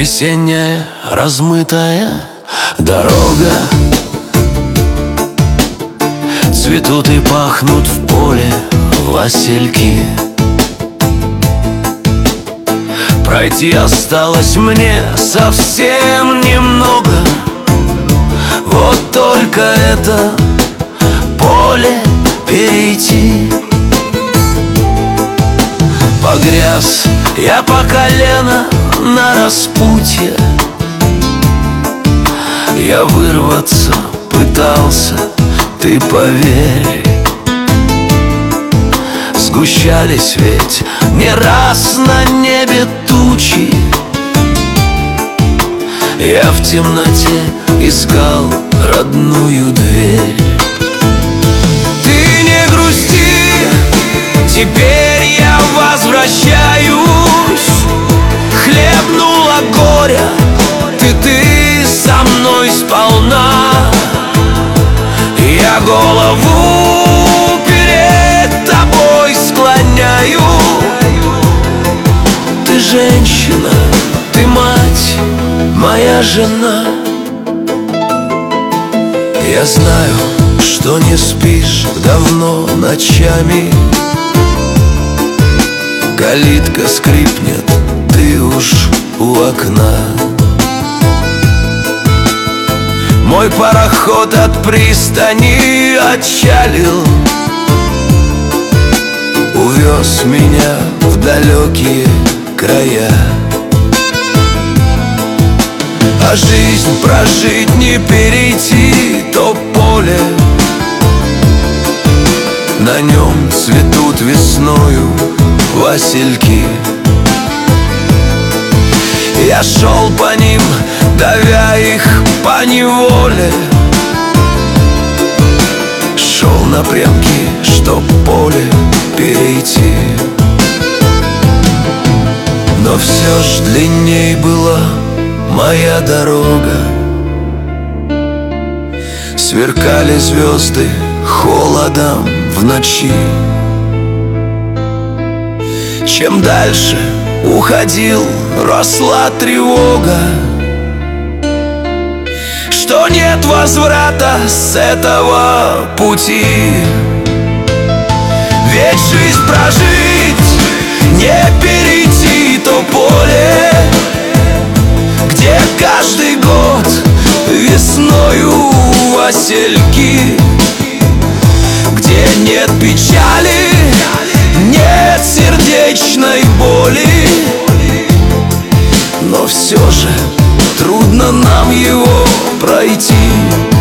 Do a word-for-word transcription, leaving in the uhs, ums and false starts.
Весенняя размытая дорога, цветут и пахнут в поле васильки. Пройти осталось мне совсем немного, вот только это поле перейти. Погряз я по колено на распутье, я вырваться пытался, ты поверь. Сгущались ведь не раз на небе тучи, я в темноте искал родную дверь. Ты не грусти, теперь я возвращаюсь. Хлебнула горя, ты, ты со мной сполна. Я голову перед тобой склоняю. Ты женщина, ты мать, моя жена. Я знаю, что не спишь давно ночами, калитка скрипнет, ты уж у окна. Мой пароход от пристани отчалил, увез меня в далекие края. А жизнь прожить не перейти то поле, на нем цветут весною васильки. Я шел по ним, давя их по неволе, шел напрямки, чтоб поле перейти. Но все ж длинней была моя дорога, сверкали звезды холодом в ночи. Чем дальше уходил, росла тревога, что нет возврата с этого пути. Ведь жизнь прожить, не перейти то поле, где каждый год весною васильки, где нет печали, нет сердечной боли. Но все же трудно нам его пройти.